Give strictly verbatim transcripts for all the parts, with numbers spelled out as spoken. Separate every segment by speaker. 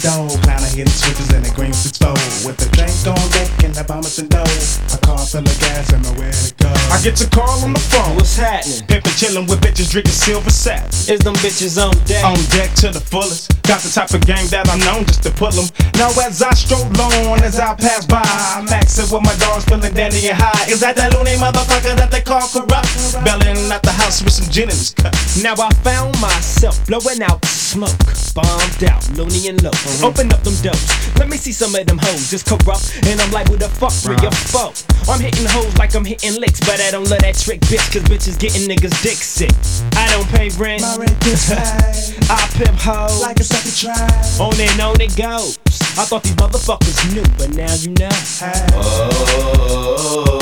Speaker 1: stove. Clown hitting switches in the green explode. With the drink on deck and the bombers and dough. A car full of gas and nowhere to go.
Speaker 2: I get your call on the phone.
Speaker 3: What's happening?
Speaker 2: Pimpin' chillin' with bitches drinking silver sap.
Speaker 3: Is them bitches on deck?
Speaker 2: On deck to the fullest. Got the type of game that I'm known just to pull them. Now as I stroll on, as I pass by, I'm maxin' with my dogs feeling dandy and high. Is that that loony motherfucker that they call corrupt? Bellin' at the house with some gin in his cup.
Speaker 3: Now I found myself blowing out smoke, bombed out, loony and low. Mm-hmm. Open up them doors, let me see some of them hoes. Just corrupt, and I'm like, who the fuck for your foe? I'm hitting hoes like I'm hitting licks, but I don't love that trick, bitch, cause bitches getting niggas dick sick. I don't pay rent,
Speaker 1: my rent is high.
Speaker 3: I pimp hoes
Speaker 1: like a sucker try.
Speaker 3: On and on it goes. I thought these motherfuckers knew, but now you know.
Speaker 1: Hey.
Speaker 4: Oh,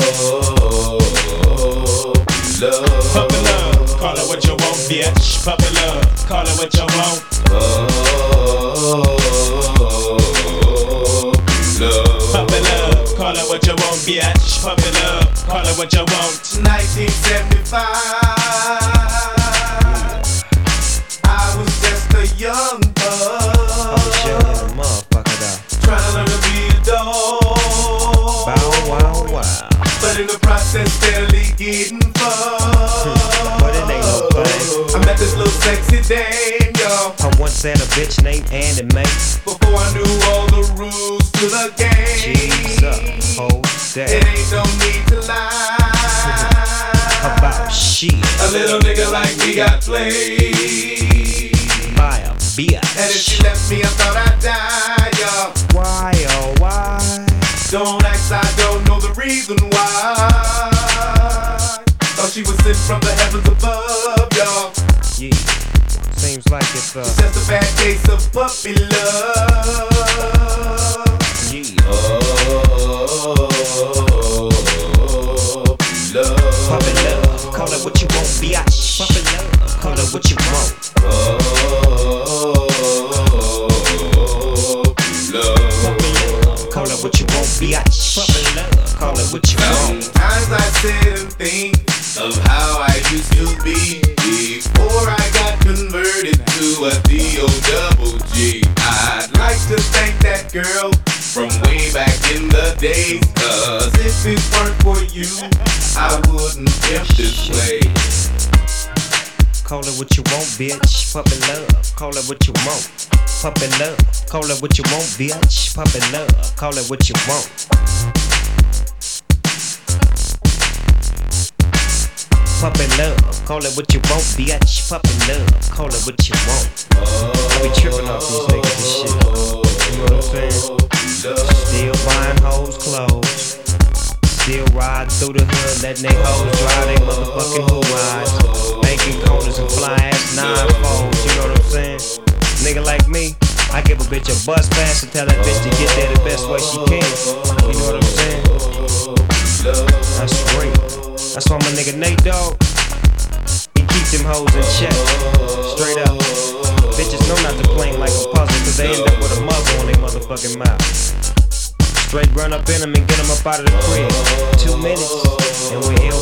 Speaker 4: love.
Speaker 2: Puppy love, call it what you want, bitch. Puppy love, call it what you want.
Speaker 4: Oh, love.
Speaker 2: Puppy love, call it what you want, bitch. Puppy love, call it what you want.
Speaker 4: nineteen seventy-five, I was just a young bug.
Speaker 5: I was young as a motherfucker though.
Speaker 4: Trying to learn to be a dog.
Speaker 5: Bow wow wow.
Speaker 4: But in the process, steadily getting fucked.
Speaker 5: But it ain't no fun.
Speaker 4: I met this little sexy dame, yo.
Speaker 5: I once had a bitch named Andy May.
Speaker 4: Before I knew all the rules to the game.
Speaker 5: Jesus, hold that.
Speaker 4: It ain't no need to lie.
Speaker 5: About shit.
Speaker 4: A little nigga like me got played
Speaker 5: by a bitch.
Speaker 4: And if she left me, I thought I'd die, yo.
Speaker 5: Why, oh why?
Speaker 4: Don't ask, I don't know the reason why. Thought she was sent from the heavens above, yo.
Speaker 5: Yeah, seems like it's uh
Speaker 4: It's just a bad case of puppy love.
Speaker 5: Yeah.
Speaker 4: Oh, love.
Speaker 5: Puppy love, call it what you want, bitch. Puppy love, call it what you want.
Speaker 4: Oh, love.
Speaker 5: Puppy love, call it what you want, bitch. Puppy love, call it what you want.
Speaker 4: Sometimes I sit and think of how I used to be before I got converted to a D O double G. I'd like to thank that girl from way back in the days, cause if it weren't for you, I wouldn't feel this way.
Speaker 5: Call it what you want, bitch. Puppy love, call it what you want. Puppy love, call it what you want, bitch. Puppy love, call it what you want. Puppy love, call it what you want, bitch. Puppy love, call it what you want. I be tripping off these niggas and shit. You know what I'm saying? Still buying hoes clothes. Still riding through the hood, letting they hoes drive they motherfucking who eyes. Banking corners and fly ass nine folds, you know what I'm saying? Nigga like me, I give a bitch a bus pass and tell that bitch to get there the best way she can. You know what I'm saying? That's real. That's why my nigga Nate Dogg, he keep them hoes in check. Straight up. Bitches know not to play like a puzzle, cause they end up with a muzzle on their motherfucking mouth. Straight run up in them and get them up out of the crib. Two minutes, and we're ill